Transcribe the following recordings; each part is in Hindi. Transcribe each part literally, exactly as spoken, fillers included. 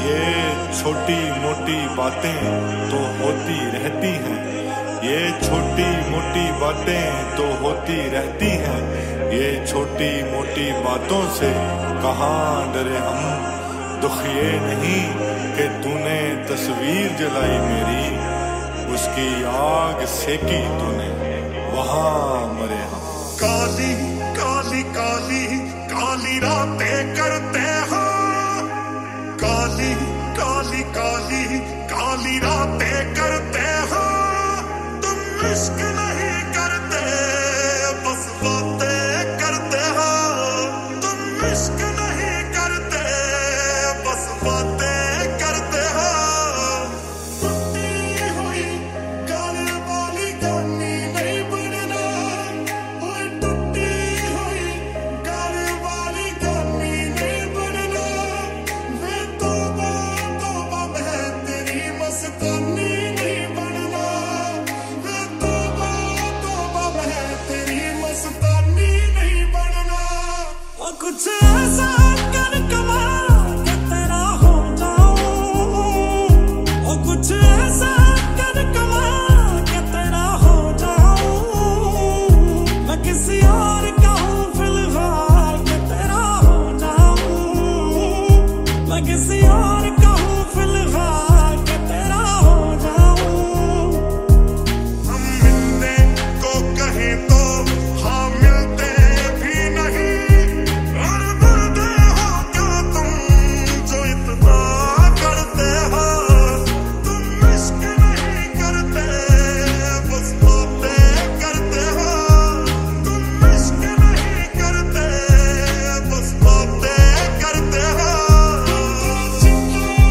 ये छोटी मोटी बातें तो होती रहती हैं, ये छोटी मोटी बातें तो होती रहती हैं, ये छोटी मोटी बातों से कहाँ डरे हम। दुख ये नहीं कि तूने तस्वीर जलाई मेरी, उसकी आग सेकी तूने, वहां मरे हम। काली काली काली काली रातें करते हो, काली काली काली काली रातें करते हो। तुम इश्क नहीं करते बस बातें करते हो, तुम इश्क नहीं करते बस बातें करते हो। टूटी हुई गाल वाली गानी नहीं बनना, ओए टूटी हुई गाल वाली गानी नहीं बनना। वे तौबा तौबा मैं तेरी मस्तानी नहीं बनना, वे तौबा तौबा मैं तेरी मस्तानी नहीं बनना। और कुछ ऐसा कर कमाल के तेरा हो जाऊं, और कुछ ऐसा कर कमाल के तेरा हो जाऊं। मैं किसी और का हूं फिलहाल के तेरा हो जाऊं, मैं किसी और का हूं फिलहाल के तेरा हो जाऊं। हम मिलने को कहें तो हाँ मिलते भी नहीं, और मरते हो क्या तुम जो इतना करते हो। तुम इश्क नहीं करते बस बातें करते हो, तुम इश्क नहीं करते बस बातें करते हो।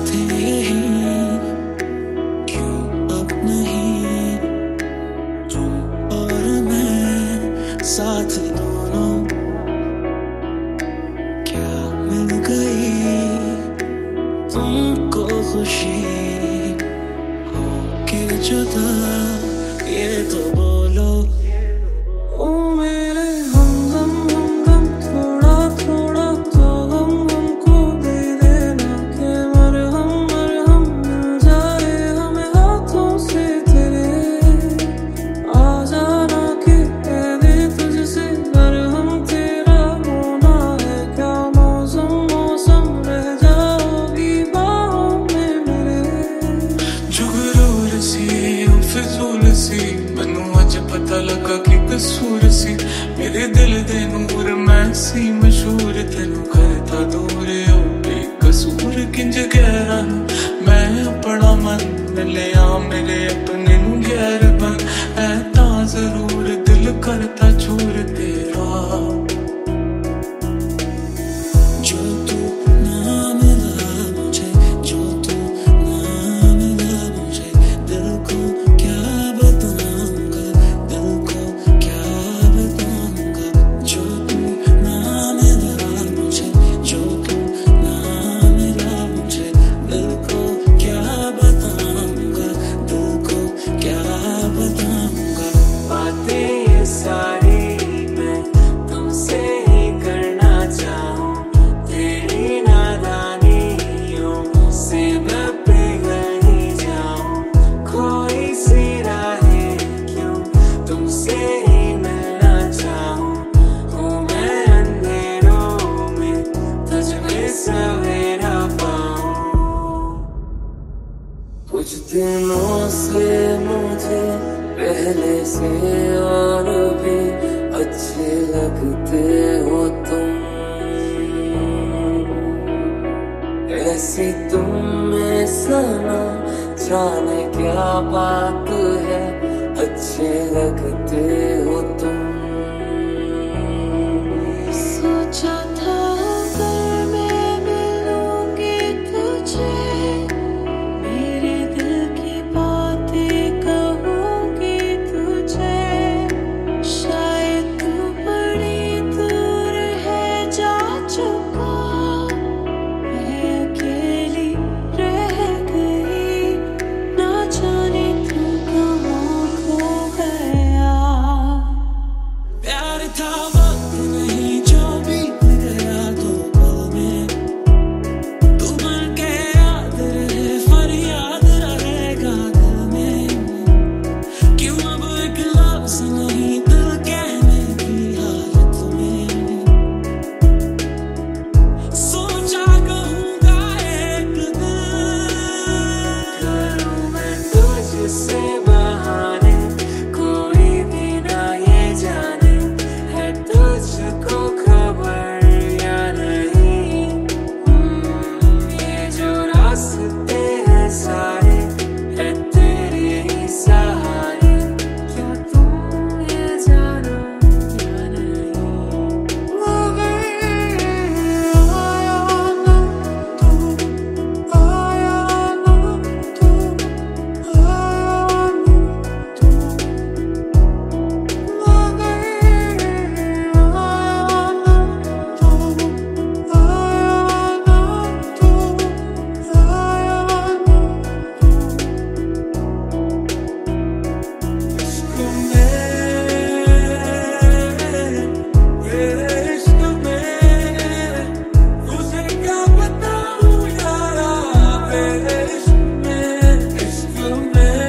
थे यही, क्यों अब नहीं तुम और मैं साथ दोनों, क्या मिल गई तुमको खुशी हो के जुदा, ये तो बोलो। ओ मेरे हमदम हमदम थोड़ा थोड़ा तो हम हमको दे देना, के मरहम मरहम मिल जाए हमें हाथों से तेरे, आ जाना कि कह दे तुझसे मरहम तेरा होना है क्या, मौसम मौसम रह जाओगी बाहों में मेरे। जुगरूर सी फिजूल सी मैनू अज पता लगा कि कसूर सी, मेरे दिल दे नूर मैं सी मशहूर, तेनू करता दूर ओ बेकसूर किंज गहरा मैं अपना मन लिया, मेरे अपने नू गैर बन ऐ तां जरूर दिल करता चूर तेरा। जो तू ना मिला मुझे, जो तू ना मिला मुझे, दिल को क्या बताऊंगा, दिल को क्या बताऊंगा। जो तू ना मिला मुझे, जो तू ना मिला मुझे, दिल को क्या बताऊंगा, दिल को क्या बताऊंगा। बातें ये सारी मैं तुमसे ही करना चाहूं, तेरी नादानियों से मैं पिघल ही जाऊं, कोई सी राहें क्यों तुमसे ही मिलना चाहूं, हूँ मैं अंधेरों में तुझ में सवेरा पाऊं। कुछ दिनों से मुझे पहले से और भी अच्छे लगते हो तुम, ऐसी तुम में सना जाने क्या बात है, अच्छे लगते हो तुम। सोचा था अगर मैं मिलूंगी तुझे, मेरे दिल की बातें कहूंगी तुझे, शायद तू बड़ी दूर है जा चुका, मैं अकेली रह गई, ना जाने तू कहाँ खो गया। प्यार था वक्त नहीं जो बीत गया दो पल में, तू बन के याद रहे फरियाद रहेगा दिल में, क्यों अब एक लफ्ज़ नहीं दिल कहने की हालत में। सोचा कहूँगा एक दिन करूँ मैं तुझसे बहाने, कोई भी ना ये जाने है तुझको खबर या नहीं। हम्म, ये जो रास्ते हैं सारे है तेरे ही सहारे, क्या तुम ये जानो या नहीं। मगर आया ना तू, आया ना तू, आया ना तू, मगर आया ना तू, आया ना तू, आया ना तू। इश्क में तेरे इश्क में तुझे क्या बताऊं यारा, मेरे इश्क में इश्क में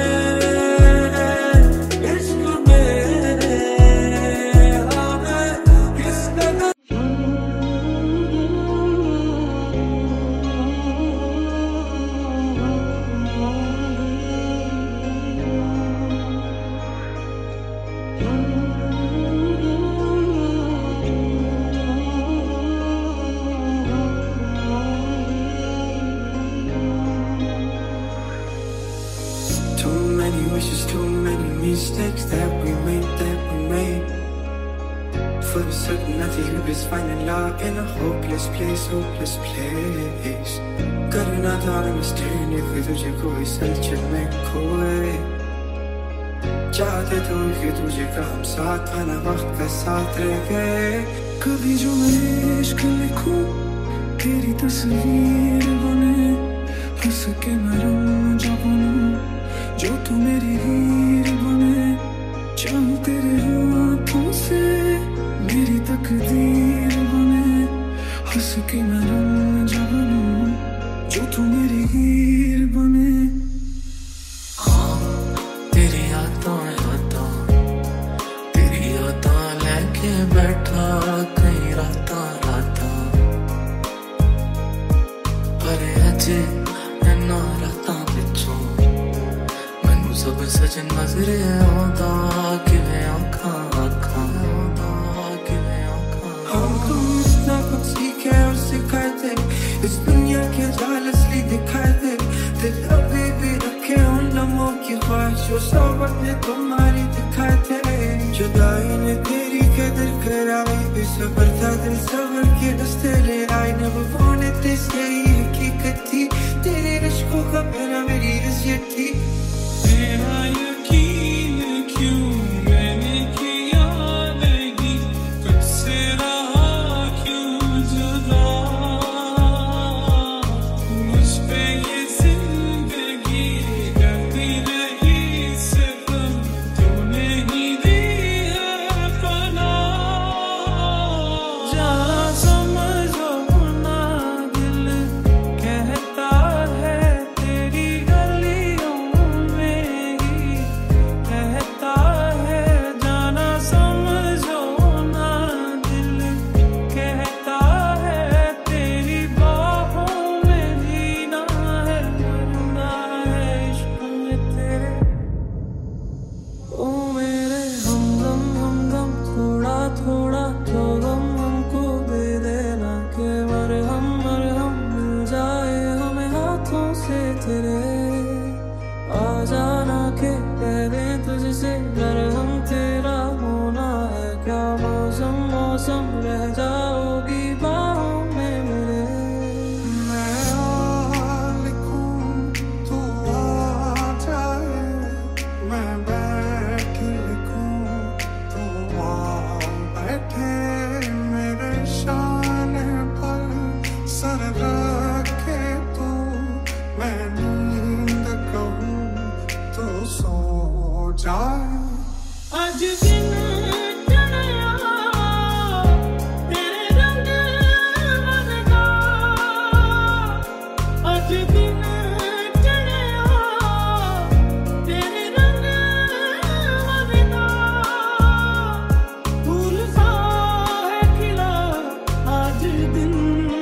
इश्क में हाँ मैं किस कदर। Too many wishes, too many mistakes that we made, that we made. for a certain nothing is finding love in a hopeless place, hopeless place. करना था मिस्टेक फिर तुझे कोई सलचन में खोए, चाहते तो कि तुझे का हम साथ आना वक्त का साथ रह गए। कभी जो मैं इश्क लिखूं तेरी तस्वीर बने, हंस के मैं रंग जा बनूं जो तू मेरी हीर बने, चाहूं तेरे हाथों से मेरी तकदीर बने, हंस के मैं रंग जा बनूं जो तू मेरी हीर बने। हाँ तेरी यादों में होता, तेरी यादों लेके बैठा कई राता राता, पर अजे इन्ना राता पिछों मैनू सब सच नजर आंदा, किवें आंखां आंखां आंदा, किवें आंखां। हमको इतना कुछ सीखे और सिखाते, इस दुनिया के जाल असली दिखाते, दिल अभी भी रखे उन लम्हों की ख्वाहिश जो सोबत में तुम्हारी दिखाते। जुदाई ने तेरी कदर कराई, बेसब्र था दिल सबर के रास्ते ले आई, न वो wanted this यही हकीकत थी, तेरे इश्कों का मेरा मेरी इज़्ज़त थी। तेरा यकीन क्यों मैंने किया नहीं, तुझसे रहा क्यों जुदा, मुझ पे ये जिंदगी करती रही सितम, तूने ही दी है पनाह। जरा समझो ना दिल कहता है तेरी गलियों में ही कहता है, जाना समझो ना दिल कहता है तेरी बाहों में जीना है, मरना है इश्क में तेरे। ओ मेरे हमदम हमदम थोड़ा थोड़ा तो गम हमको दे देना, के मरहम मरहम मिल जाए हमें हाथों से तेरे। आ जाना के कह दे तुझसे मरहम तेरा होना है क्या, मौसम मौसम रह जाओगी बाहों में मेरे। मैं आ लिखूं तू आ जाए, मैं बैठ लिखूं तू आ बैठे, मेरे शान पर सर रखे तू, मैं नींद कहूं तो सो जाए। आज दिन चढ़या तेरे रंग बदला, आज दिन चढ़या तेरे रंग बदला, फूल सा है खिला आज दिन।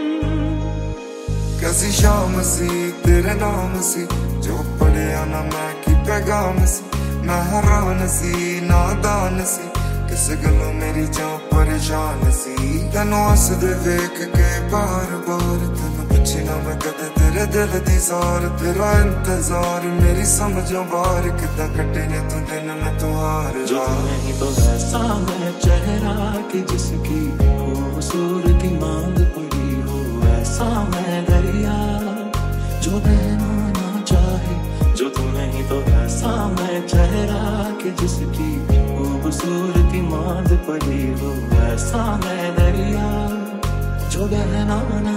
कैसी शाम सी तेरे नाम सी, जो पढ़िया ना मैं की पैगाम सी, मैं हैरान सी नादान सी, किस गलों मेरी जान परेशान सी, तेनों हसदे वेख के बार बार, तेनों पुछी ना मैं कदे तेरे दिल दी सार, तेरा इंतजार मेरी समझों बाहर, किदा कटे ने तू दिन में तू हार जो जा। नहीं तो वैसा मैं चेहरा कि जिसकी खूबसूरती मांग पड़ी हो, ऐसा मैं दरिया जो बहना ना चाहे, जो तू नहीं तो वैसा मैं चेहरा कि जिसकी खूबसूरती मांग पड़ी हो, ऐसा मैं दरिया जो बहना ना